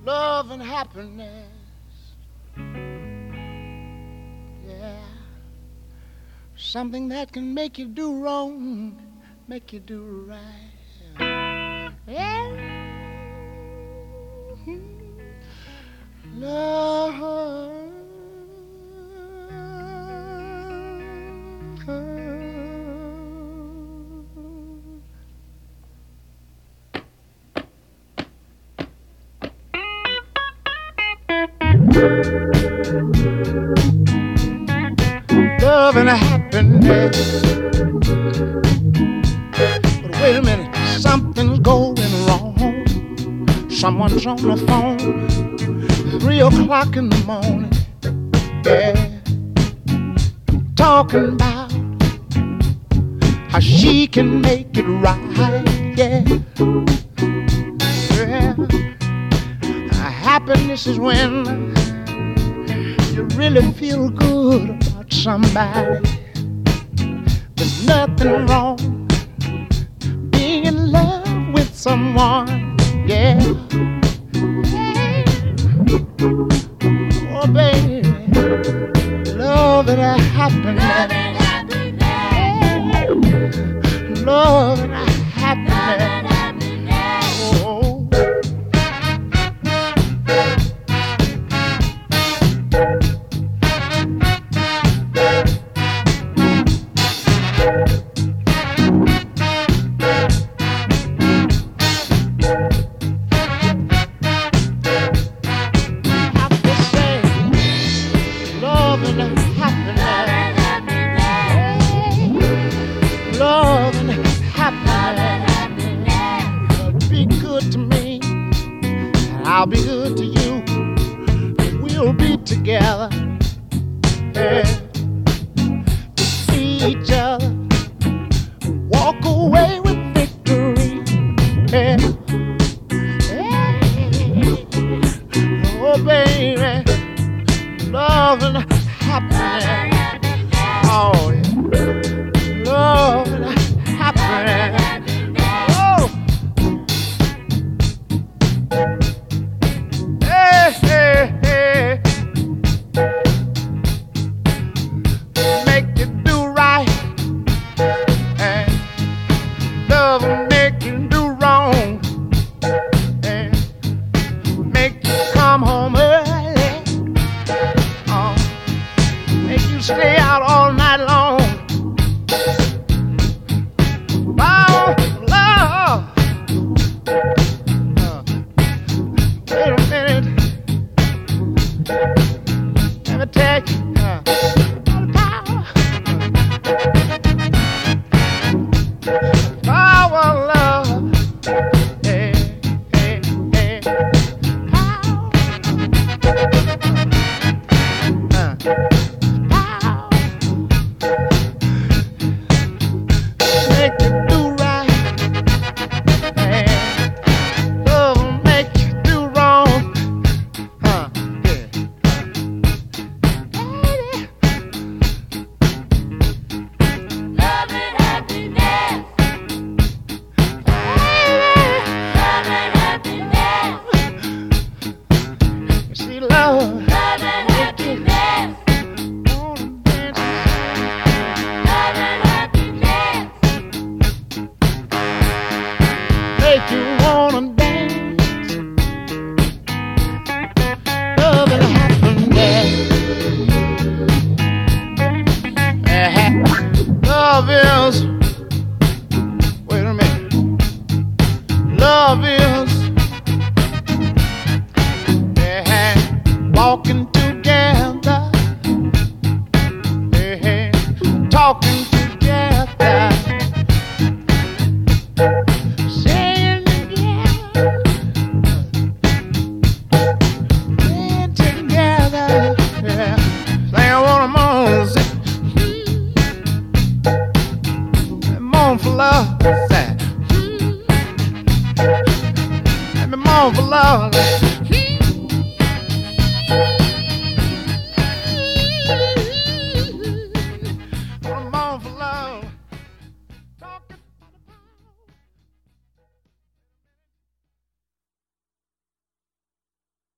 love and happiness. Yeah, something that can make you do wrong, make you do right. Yeah, love. Love and happiness. But wait a minute, something's going wrong. Someone's on the phone, 3 o'clock in the morning. Yeah, talking about how she can make it right. Yeah, yeah. Happiness is when you really feel good about somebody. There's nothing wrong being in love with someone. Yeah. Oh, baby, love and happiness. Love and happiness. I'll be good to you. We'll be together. Yeah. To see each other, walk away with victory. Yeah. Yeah. Oh, baby, love and happiness. Oh, yeah. Love and happiness. Stay out all night long. Oh, love. Wait a minute. Let me take power, love. Hey, hey, hey. Make you do right, and love will make you do wrong. Yeah. Love and happiness. Love and happiness. You see, love and happiness. Make you wanna dance. Love and happiness. Love is, wait a minute. Love is walking together, talking together. For love, let me moan for love.